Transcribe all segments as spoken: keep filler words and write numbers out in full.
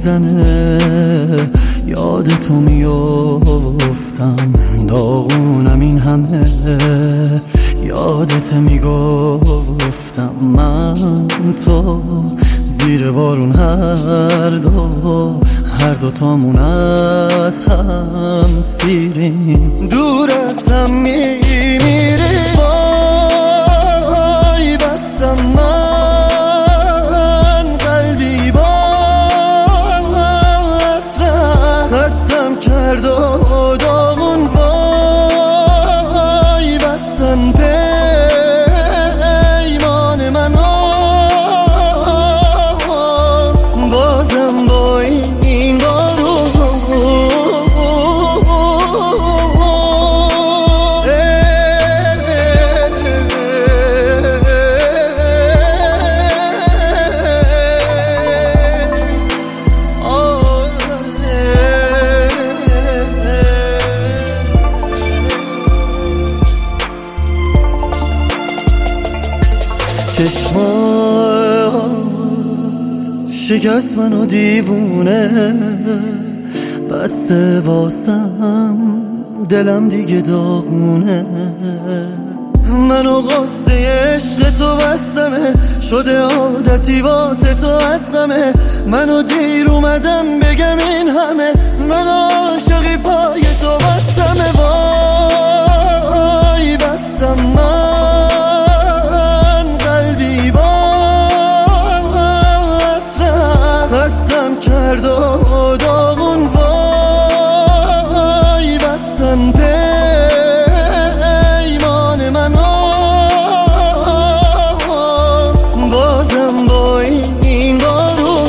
میزنه، یاد تو میافتم، داغونم این همه، یادت میگفتم من تو زیر بارون هر دو هر دو تامون از هم سیریم، دور از هم میمیریم. وای بستم من قلبی با حسرت، خستم کرد و داغون. وای بستم پیمان منو، بازم با این بارون. چشمات شکست منو دیوونه، بسته واسم دلم دیگه داغونه. منو قصه عشق تو بستمه، شده عادتی واسه تو از غمه. منو دیر اومدم بگم این همه، من عاشقی پای تو بستمه. وای بستم من قلبی با حسرت، خستم کرد و داغون. وای بستم پیمان منو، بازم با این بارون.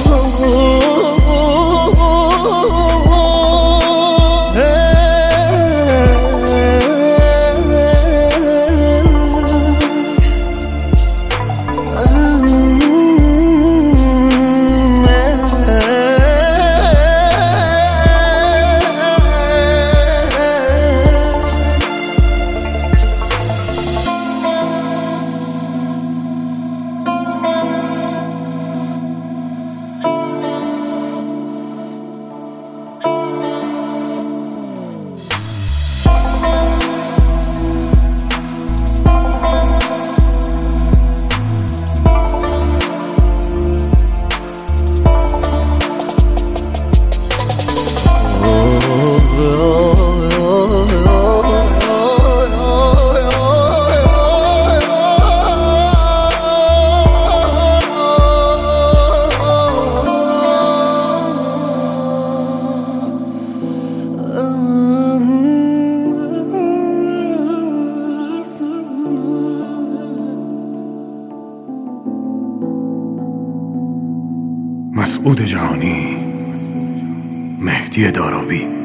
مسعود جهانی، مهدی داراوی.